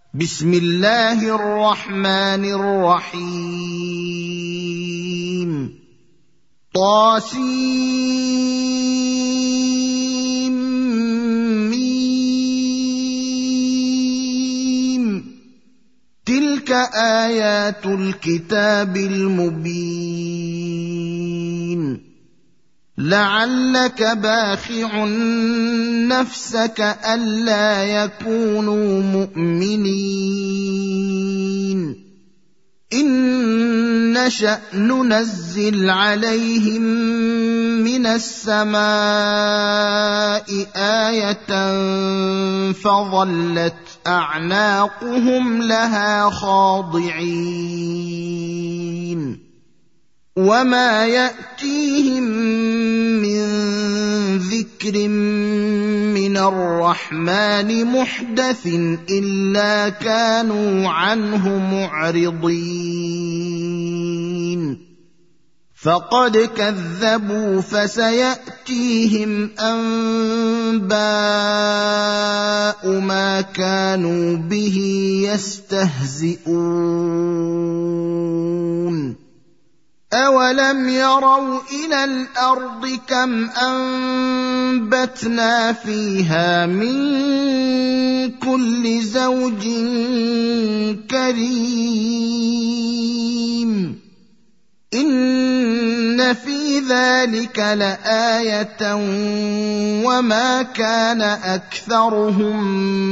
بسم الله الرحمن الرحيم طاسيم تلك آيات الكتاب المبين لعلك باخع نفسك ألا يكونوا مؤمنين إن نشأ ننزل عليهم من السماء آية فظلت أعناقهم لها خاضعين وما يأتيهم من ذكر من الرحمن محدث إلا كانوا عنه معرضين فقد كذبوا فسيأتيهم أنباء ما كانوا به يستهزئون أولم يروا إلى الأرض كم أنبتنا فيها من كل زوج كريم إن في ذلك لآية وما كان أكثرهم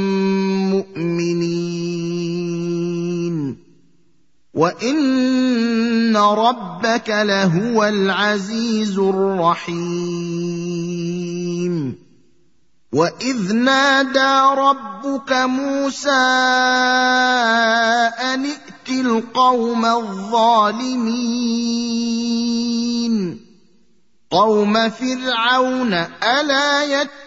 مؤمنين وإن ربك لهو العزيز الرحيم وإذ نادى ربك موسى أن ائت القوم الظالمين قوم فرعون ألا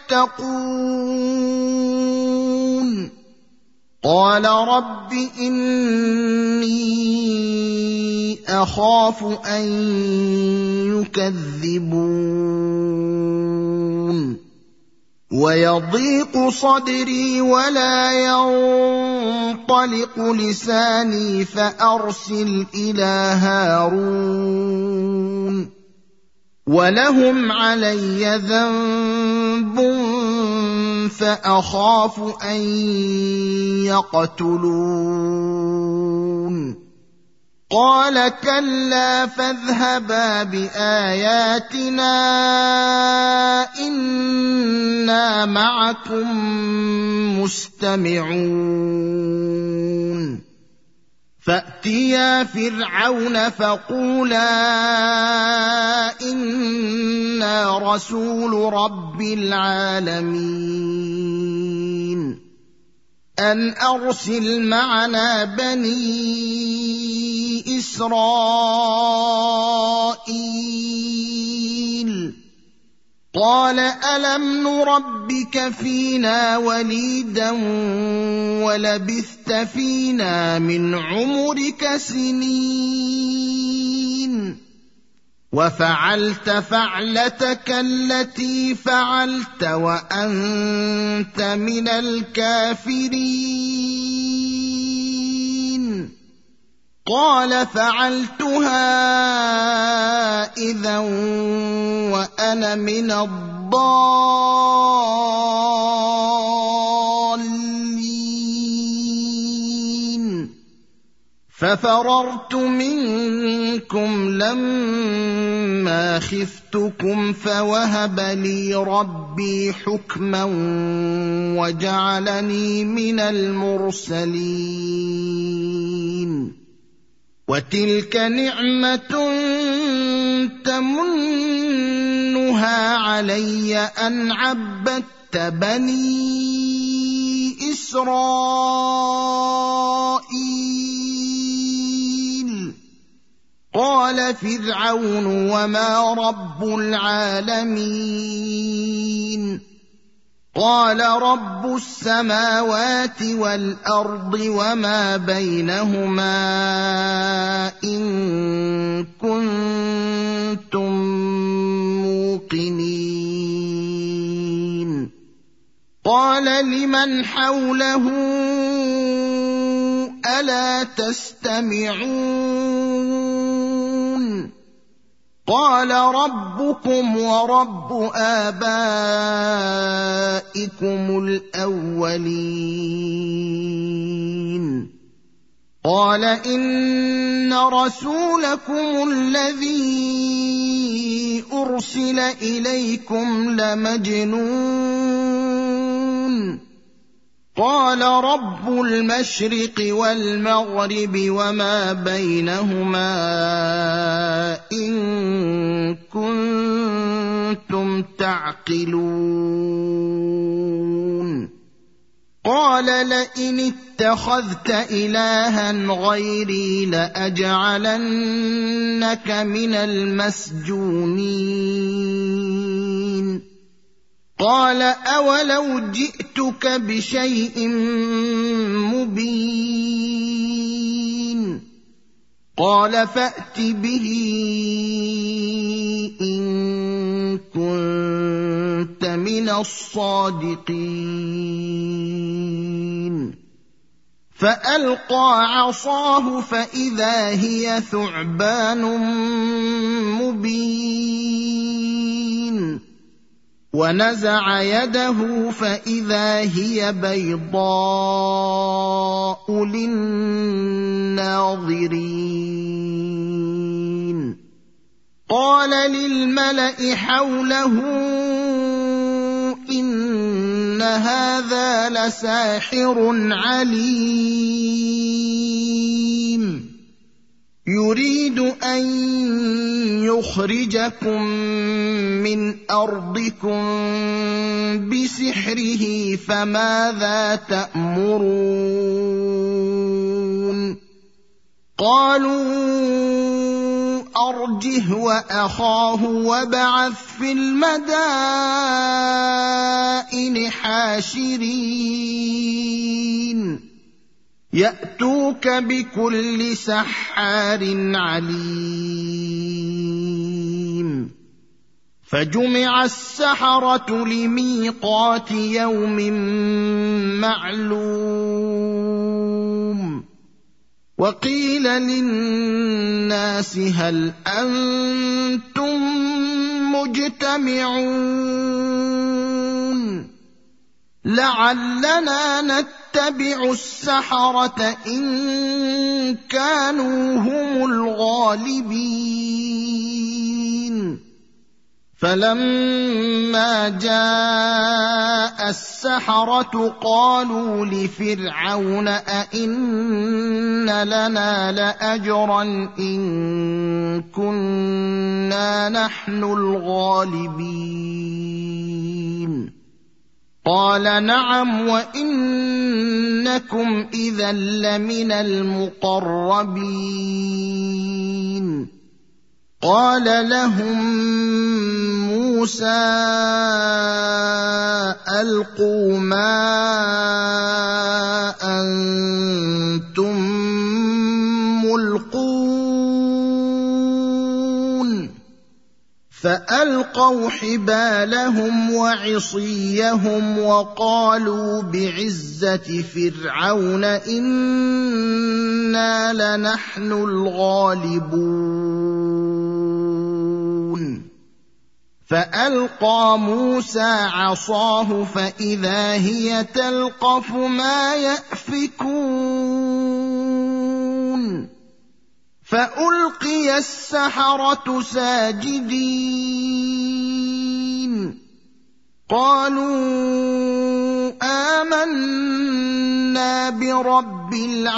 يتقون قال رب إني أخاف أن يكذبون ويضيق صدري ولا ينطلق لساني فأرسل إلى هارون ولهم علي ذنب فأخاف أن يقتلون قال كلا فاذهبا بآياتنا إنا معكم مستمعون فأتيا فرعون فقولا إنا رسول رب العالمين أن أرسل معنا بني إسرائيل قال ألم نربك فينا وليدا ولبثت فينا من عمرك سنين وفعلت فعلتك التي فعلت وأنت من الكافرين قال فعلتها إذا وأنا من الضالين ففررت منكم لما خفتكم فوهب لي ربي حكما وجعلني من المرسلين وتلك نعمة تمنها علي أن عبدت بني إسرائيل قال فرعون وما رب العالمين قال رب السماوات والأرض وما بينهما إن كنتم موقنين قال لمن حوله ألا تستمعون قال ربكم ورب آبائكم الأولين قال إن رسولكم الذي أرسل إليكم لمجنون قال رب المشرق والمغرب وما بينهما إن كنتم تعقلون قال لئن اتخذت إلها غيري لأجعلنك من المسجونين قال أولو جئتك بشيء مبين قال فأت به إن كنت من الصادقين فألقى عصاه فإذا هي ثعبان مبين ونزع يده فإذا هي بيضاء للناظرين قال للملأ حوله إن هذا لساحر عليم يريد أن يخرجكم من أرضكم بسحره فماذا تأمرون قالوا أرجه وأخاه وابعث في المدائن حاشرين يأتوك بكل سحار عليم فجمع السحرة لميقات يوم معلوم وقيل للناس هل أنتم مجتمعون لعلنا نتبع السحرة إن كانوا هم الغالبين فلما جاء السحرة قالوا لفرعون أئن لنا لأجرا إن كنا نحن الغالبين قال نعم وإنكم إذا لمن المقربين قال لهم موسى ألقوا ما أنتم ملقون فألقوا حبالهم وعصيهم وقالوا بعزة فرعون إنا لنحن الغالبون فألقى موسى عصاه فإذا هي تلقف ما يأفكون فألقي السحرة ساجدين قالوا آمنا برب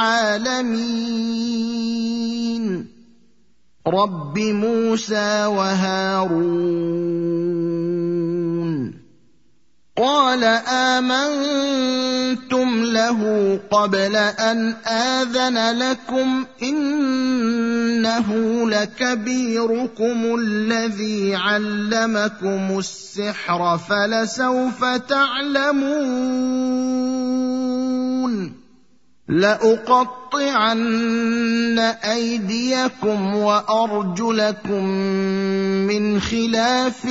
العالمين رب موسى وهارون قال آمنتم له قبل أن آذن لكم إنه لكبيركم الذي علمكم السحر فلسوف تعلمون لأقطعن أيديكم وأرجلكم من خلاف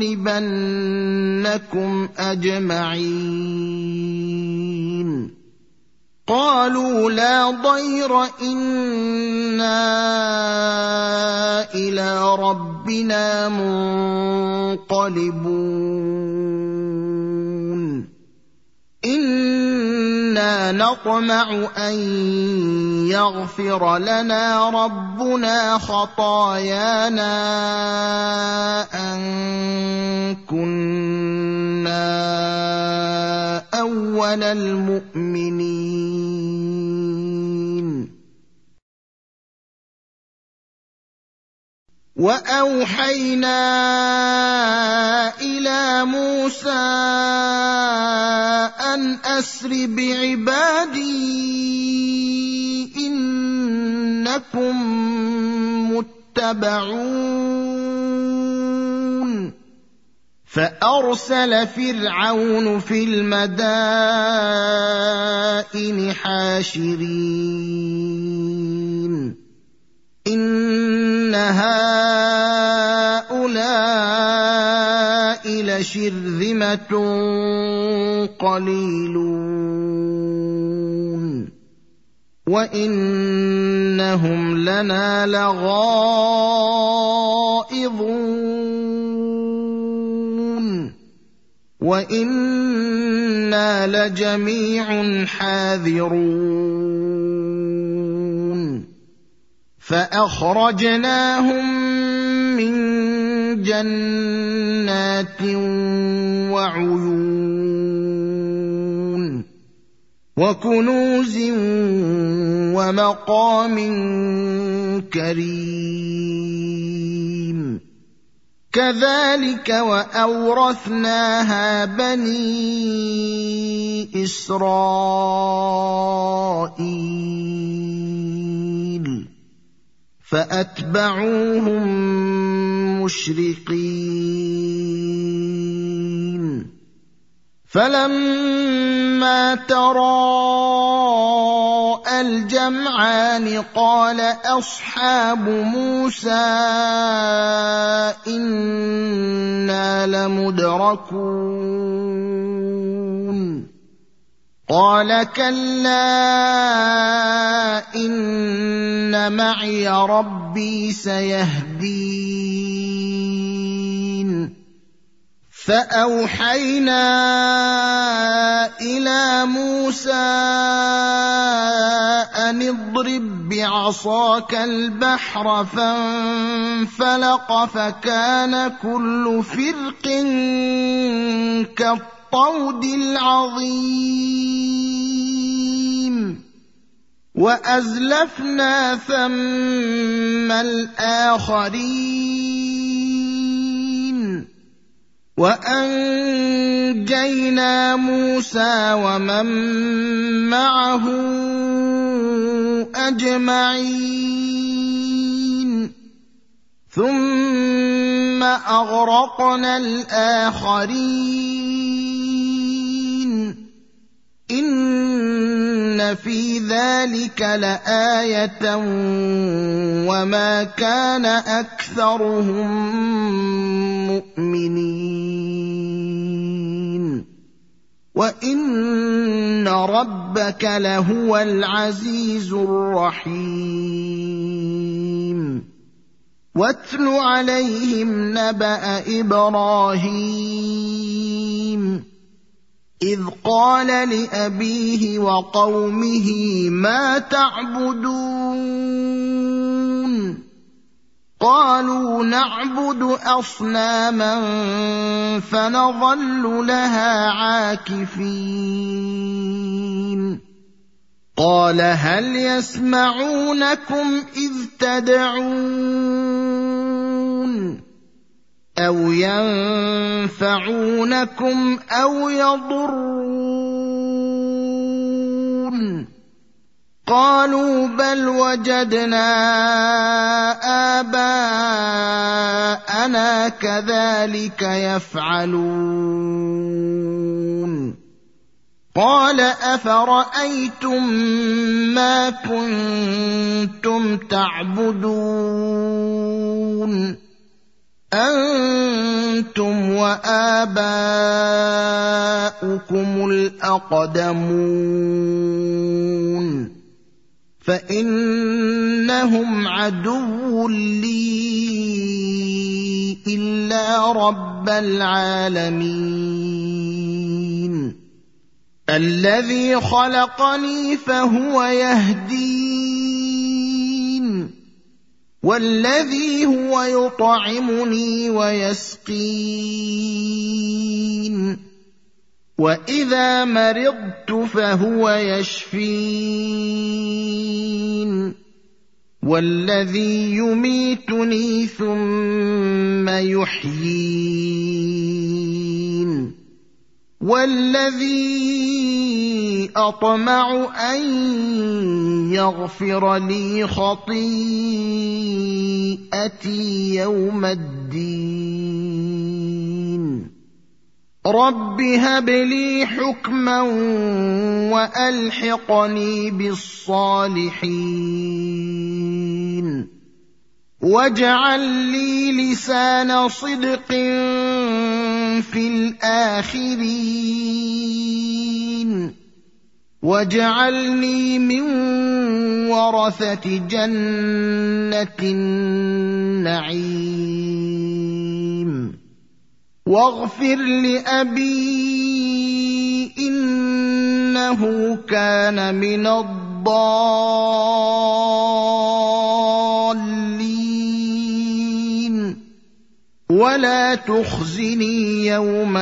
ولأصلبنكم أجمعين قالوا لا ضير إنا إلى ربنا منقلبون إنا نطمع أن يغفر لنا ربنا خطايانا أن كنا أول المؤمنين وأوحينا إلى موسى أن أسر بعبادي إنكم متبعون فأرسل فرعون في المدائن حاشرين إن هؤلاء لشرذمة قليلون وإنهم لنا لغائظون وإنا لجميع حاذرون فأخرجناهم من جنات وعيون وكنوز ومقام كريم كذلك وأورثناها بني إسرائيل فأتبعوهم مشرقين فلما تراءى الجمعان قال أصحاب موسى إنا لمدركون قال كلا إن معي ربي سيهدين فأوحينا إلى موسى أن اضرب بعصاك البحر فانفلق فكان كل فرق كالطود العظيم وأزلفنا ثم الآخرين وأنجينا موسى ومن معه أجمعين ثم أغرقنا الآخرين إن في ذلك لآية وما كان أكثرهم مؤمنين وإن ربك لهو العزيز الرحيم واتل عليهم نبأ إبراهيم إذ قال لأبيه وقومه ما تعبدون قالوا نعبد أصناما فنظل لها عاكفين قال هل يسمعونكم إذ تدعون أو ينفعونكم أو يضرون قالوا بل وجدنا آباءنا كذلك يفعلون قال أفرأيتم ما كنتم تعبدون أنتم وآباؤكم الأقدمون فإنهم عدو لي إلا رب العالمين الذي خلقني فهو يهدين والذي هو يطعمني ويسقين وإذا مرضت فهو يشفين والذي يميتني ثم يحيين والذي أطمع أن يغفر لي خطيئتي يوم الدين رب هب لي حكما وألحقني بالصالحين واجعل لي لسان صدق في الآخرين واجعلني من ورثة جنة النعيم واغفر لأبي إنه كان من الضالين ولا تخزني يوم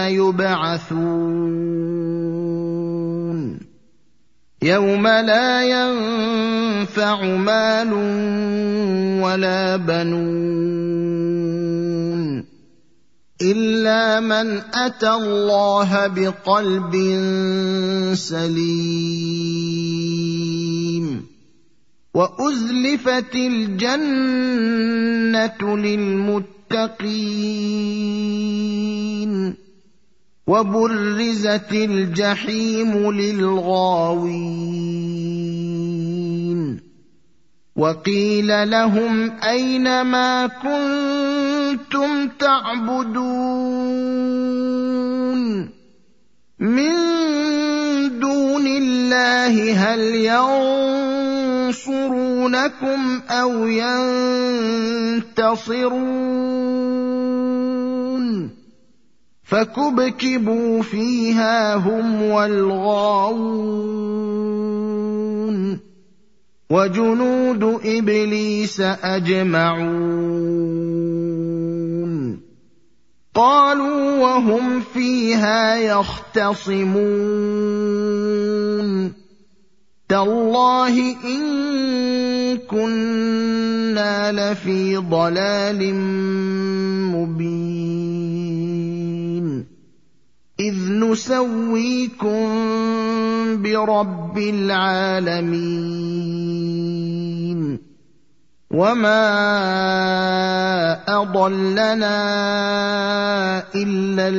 يبعثون يوم لا ينفع مال ولا بنون إلا من أتى الله بقلب سليم وأزلفت الجنة للمتقين وبرزت الجحيم للغاوين وقيل لهم أين ما كنتم تعبدون من دون الله هل ينصرونكم أو ينتصرون فكبكبوا فيها هم والغاوون وجنود إبليس أجمعون قالوا وهم فيها يختصمون تالله إن كنا لفي ضلال مبين إذ نسويكم برب العالمين وما أضلنا إلا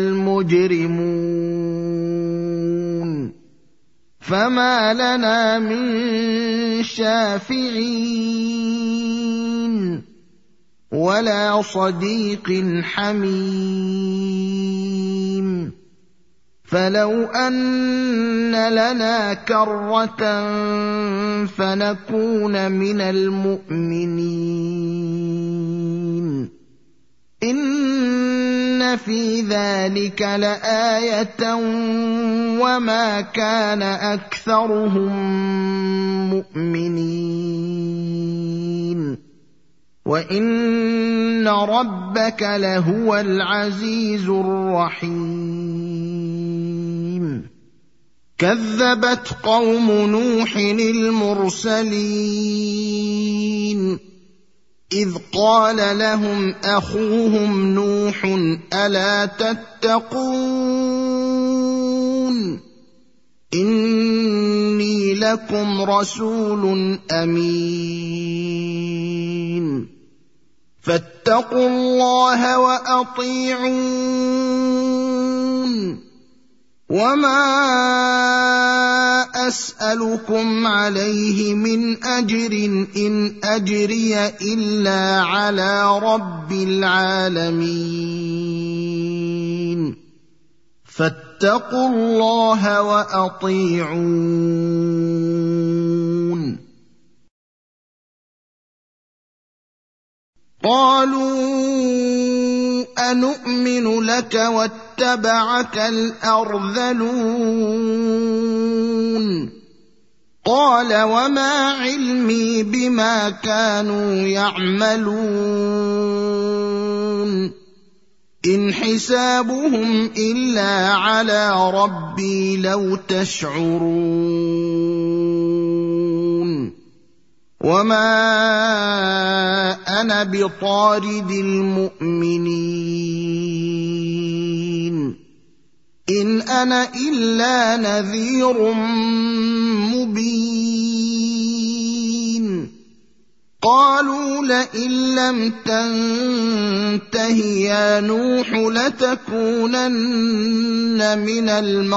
المجرمون فما لنا من شافعين ولا صديق حميم فلو أن لنا كرة فنكون من المؤمنين إن في ذلك لآية وما كان أكثرهم مؤمنين وإن ربك لهو العزيز الرحيم كذبت قوم نوح المرسلين إذ قال لهم أخوهم نوح ألا تتقون إني لكم رسول أمين فاتقوا الله وأطيعون وما أسألكم عليه من أجر إن أجري إلا على رب العالمين فاتقوا الله وأطيعون قالوا أنؤمن لك واتبعك الأرذلون قال وما علمي بما كانوا يعملون إن حسابهم إلا على ربي لو تشعرون وما أنا بطارد المؤمنين إن أنا إلا نذير مبين قالوا لئن لم تنته يا نوح لتكونن من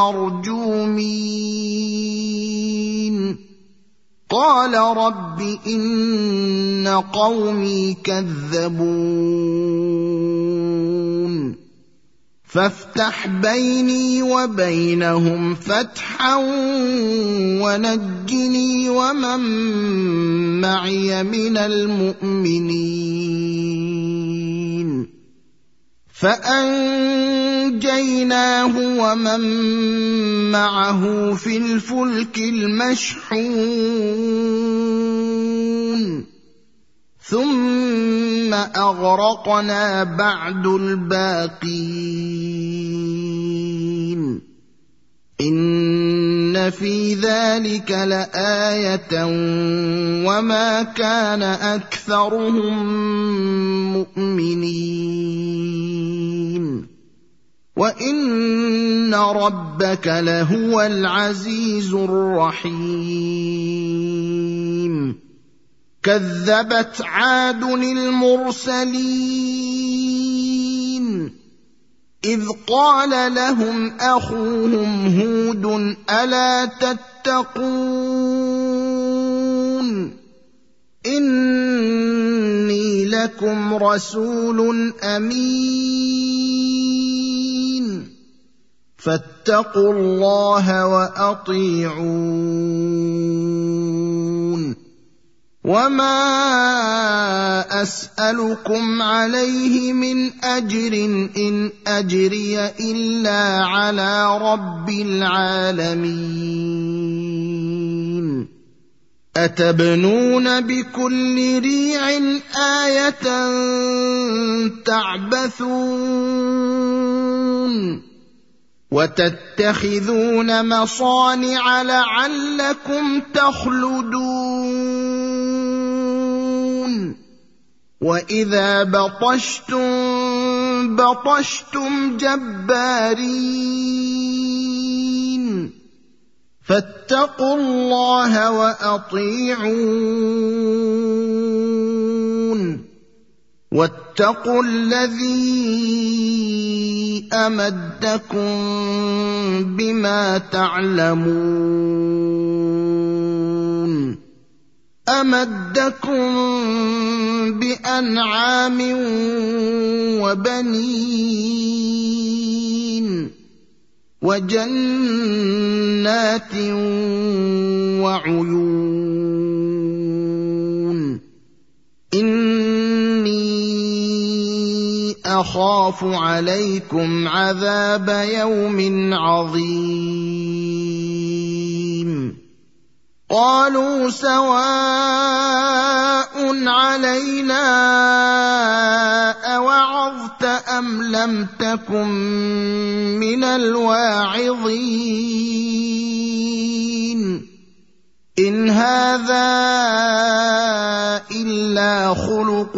المرجومين قال رب إن قومي كذبون فافتح بيني وبينهم فتحا ونجني ومن معي من المؤمنين فأنجيناه ومن معه في الفلك المشحون ثم أغرقنا بعد الباقين إن في ذلك لآية وما كان أكثرهم مؤمنين وإن ربك لهو العزيز الرحيم كذبت عاد المرسلين إذ قال لهم أخوهم هود ألا تتقون إني لكم رسول أمين فاتقوا الله وأطيعون وما أسألكم عليه من أجر إن أجري إلا على رب العالمين أتبنون بكل ريع آية تعبثون وتتخذون مصانع لعلكم تخلدون وإذا بطشتم جبارين فاتقوا الله وأطيعون واتقوا الذي أمدكم بما تعلمون أمدكم بأنعام وبنين وجنات وعيون إني أخاف عليكم عذاب يوم عظيم قالوا سواء علينا أوعظت أم لم تكن من الواعظين إن هذا إلا خلق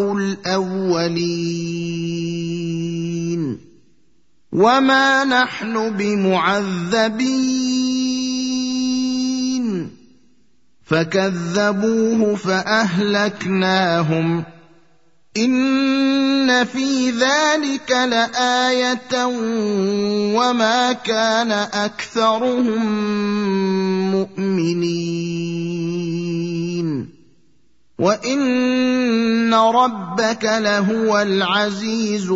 الأولين وما نحن بمعذبين فكذبوه فأهلكناهم إن في ذلك لآية وما كان أكثرهم مؤمنين وإن ربك لهو العزيز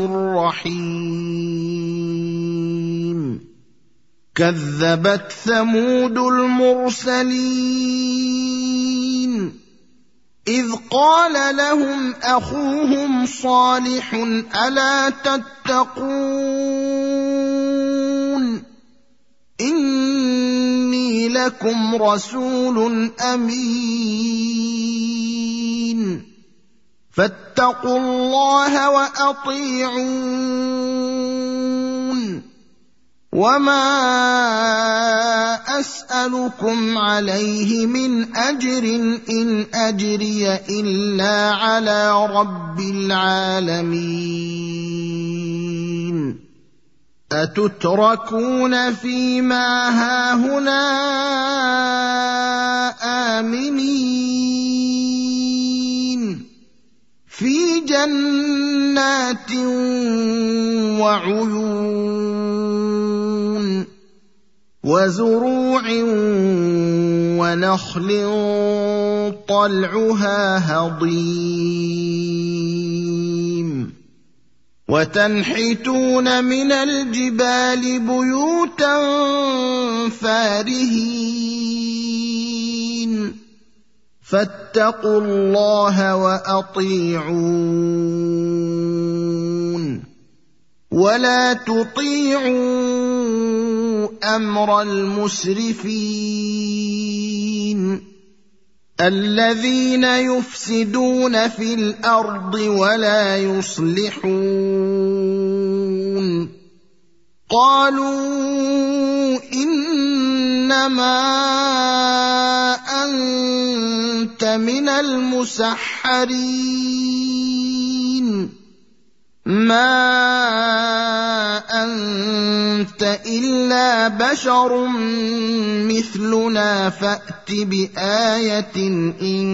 الرحيم كذبت ثمود المرسلين إذ قال لهم أخوهم صالح ألا تتقون إني لكم رسول أمين فاتقوا الله وأطيعون وما أسألكم عليه من أجر إن أجري إلا على رب العالمين أتتركون فيما هاهنا آمنين في جنات وعيون وزروع ونخل طلعها هضيم وتنحتون من الجبال بيوتا فارهين فاتقوا الله وأطيعون ولا تطيعوا أمر المسرفين الذين يفسدون في الأرض ولا يصلحون قالوا إنما أنت من المسحرين ما أنت إلا بشر مثلنا فأت بآية إن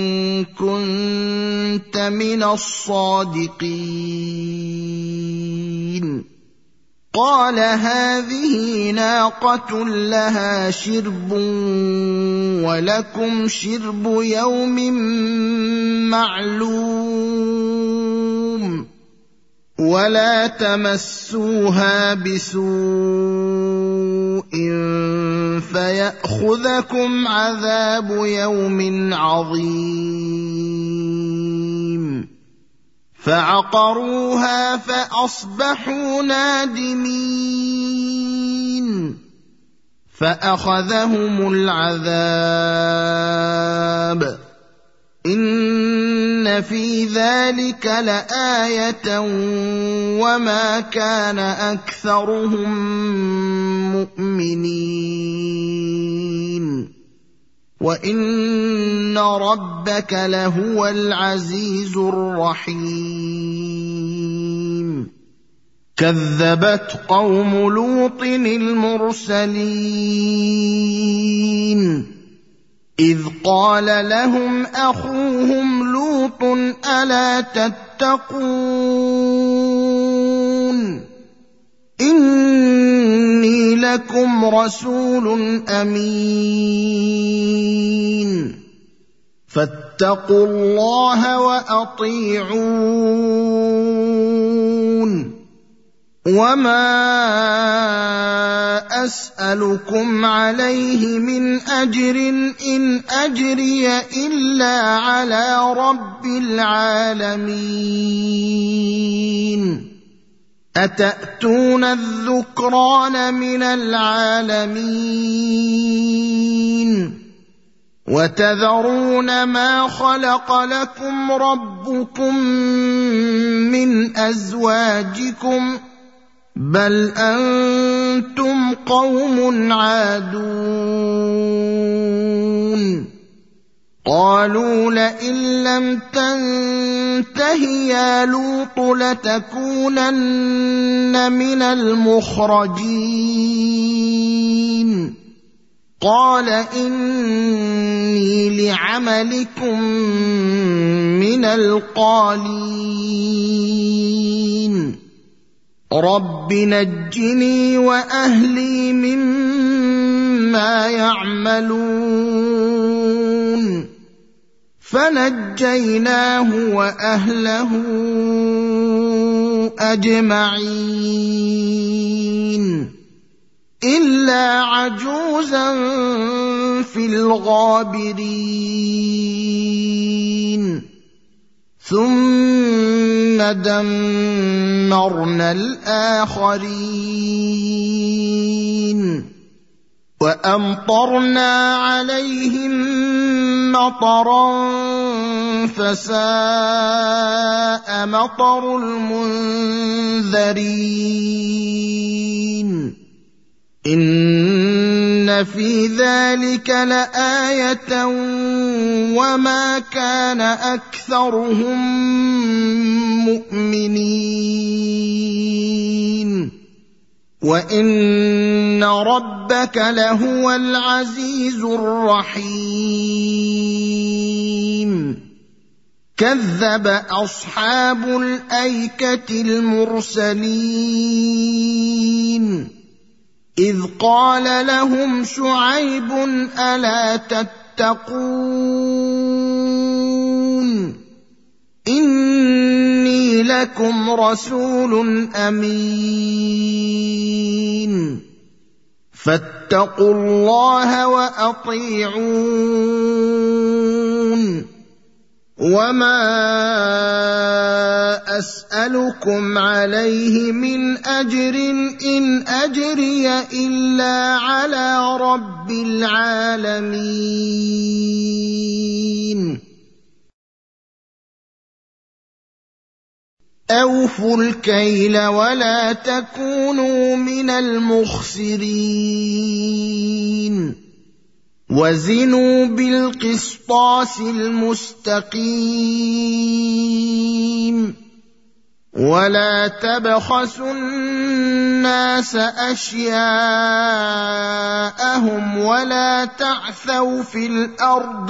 كنت من الصادقين قال هذه ناقة لها شرب ولكم شرب يوم معلوم ولا تمسوها بسوء فيأخذكم عذاب يوم عظيم فعقروها فأصبحوا نادمين فأخذهم العذاب إن في ذلك لآية وما كان أكثرهم مؤمنين وإن ربك لهو العزيز الرحيم كذبت قوم لوط المرسلين إذ قال لهم أخوهم لوط ألا تتقون إني لكم رسول أمين فاتقوا الله وأطيعون وما أسألكم عليه من أجر إن أجري إلا على رب العالمين أتأتون الذكران من العالمين وتذرون ما خلق لكم ربكم من أزواجكم بل أنتم قوم عادون قالوا لئن لم تنته يا لوط لتكونن من المخرجين قال إني لعملكم من القالين رب نجني وأهلي مما يعملون فنجيناه وأهله أجمعين إلا عجوزا في الغابرين ثم دمرنا الآخرين وأمطرنا عليهم مطرا فساء مطر المنذرين إن في ذلك لآية وما كان أكثرهم مؤمنين وإن ربك لهو العزيز الرحيم كذب أصحاب الأيكة المرسلين إذ قال لهم شعيب ألا تتقون إني لكم رسول أمين فاتقوا الله وأطيعون وما أسألكم عليه من أجر إن أجري إلا على رب العالمين أوفوا الكيل ولا تكونوا من المخسرين وزنوا بالقسطاس المستقيم ولا تبخسوا الناس أشياءهم ولا تعثوا في الأرض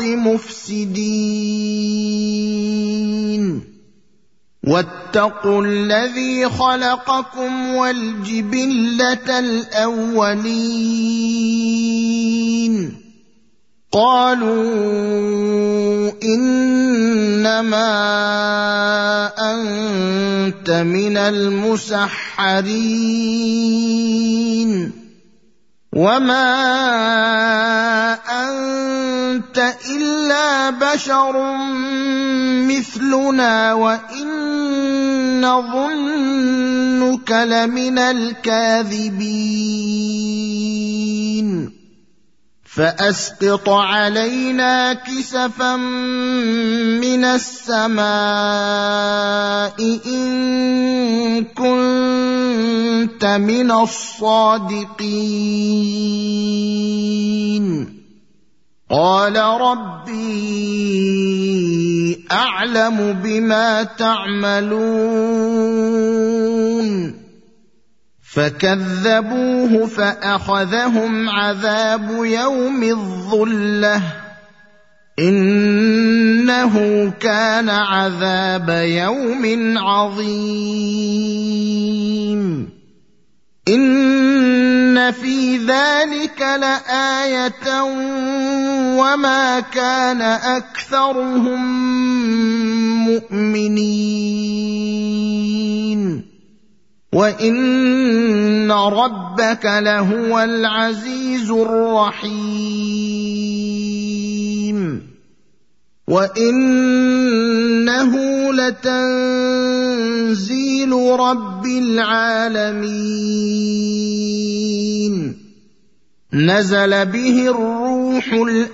مفسدين واتقوا الذي خلقكم والجبلة الأولين قالوا إنما أنت من المسحرين وما أنت إلا بشر مثلنا وإن نظنك لمن الكاذبين فأسقط علينا كسفا من السماء إن كنت من الصادقين قال ربي أعلم بما تعملون فكذبوه فأخذهم عذاب يوم الظلة إنه كان عذاب يوم عظيم إن في ذلك لآية وما كان أكثرهم مؤمنين وإن ربك لهو العزيز الرحيم وإنه لتنزيل رب العالمين نزل به الروح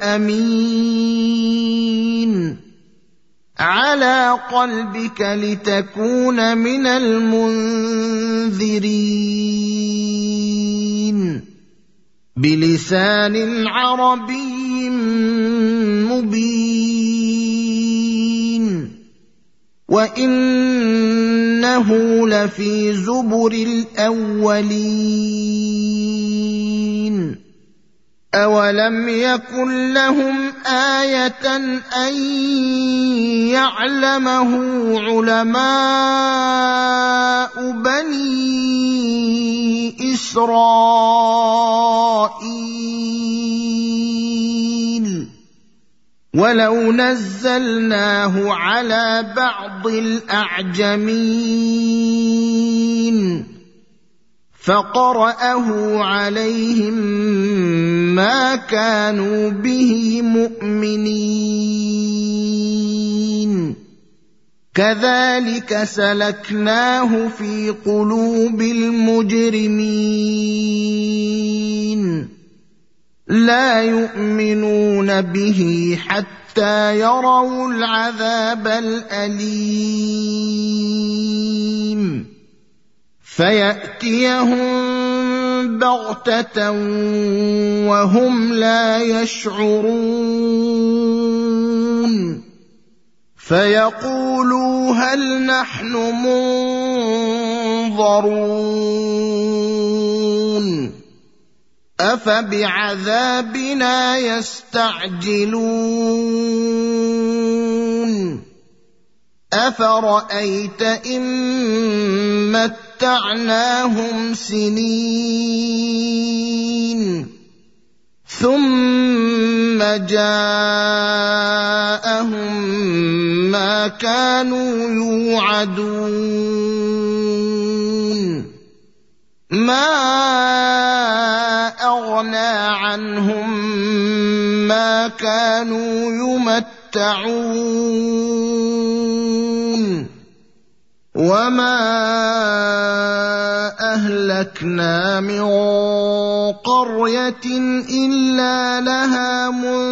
الأمين على قلبك لتكون من المنذرين بلسان عربي مبين وإنه لفي زبر الأولين أولم يكن لهم آية أن يعلمه علماء بني إسرائيل ولو نزلناه على بعض الأعجمين فقرأه عليهم ما كانوا به مؤمنين كذلك سلكناه في قلوب المجرمين لا يؤمنون به حتى يروا العذاب الأليم فيأتيهم بغتة وهم لا يشعرون فيقولوا هل نحن منظرون أفبعذابنا يستعجلون أفرأيت إن متعناهم سنين ثم جاءهم ما كانوا يوعدون ما أغنى عنهم ما كانوا يمتعون وما أهلكنا من قرية إلا لها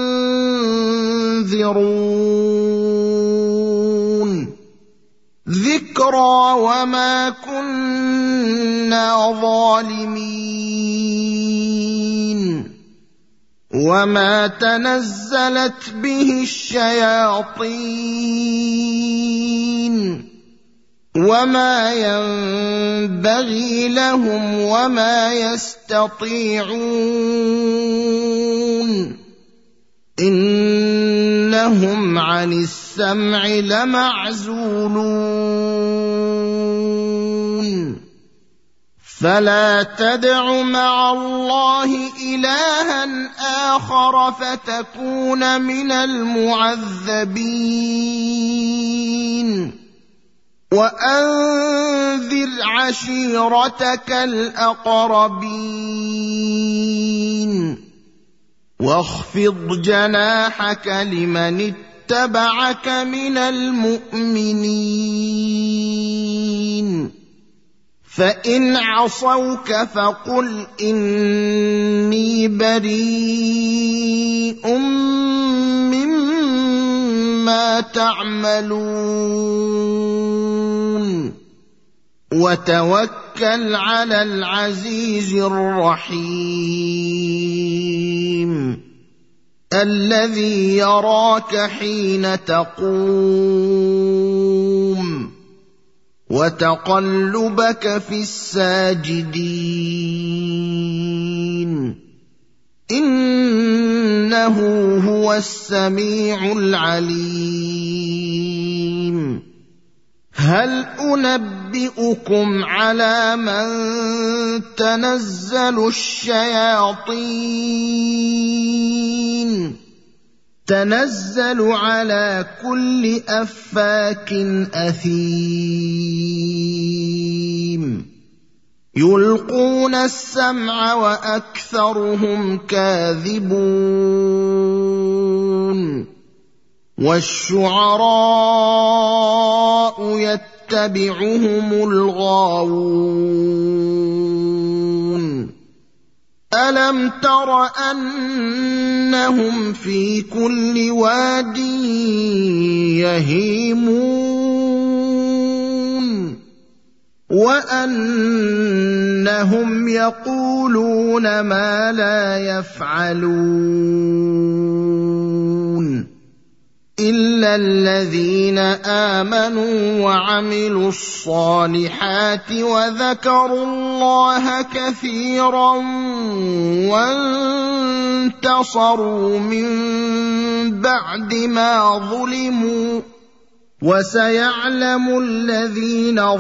منذرون ذكرى وما كنا ظالمين وما تنزلت به الشياطين وما ينبغي لهم وما يستطيعون إنهم عن السمع لمعزولون فلا تدع مع الله إلها آخر فتكون من المعذبين وأنذر عشيرتك الأقربين واخفض جناحك لمن اتبعك من المؤمنين فإن عصوك فقل إني بريء مما تعملون وتوكل على العزيز الرحيم الذي يراك حين تقوم وتقلبك في الساجدين إنه هو السميع العليم هل أنبئكم على من تنزل الشياطين تنزل على كل أفاك أثيم يلقون السمع وأكثرهم كاذبون والشعراء يتبعهم الغاوون ألم تر أنهم في كل واد يهيمون وأنهم يقولون ما لا يفعلون إلا الذين آمنوا وعملوا الصالحات وذكروا الله كثيرا وانتصروا من بعد ما ظلموا وسيعلم الذين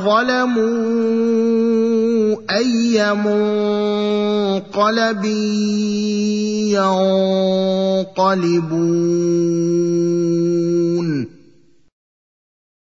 ظلموا أي منقلب ينقلبون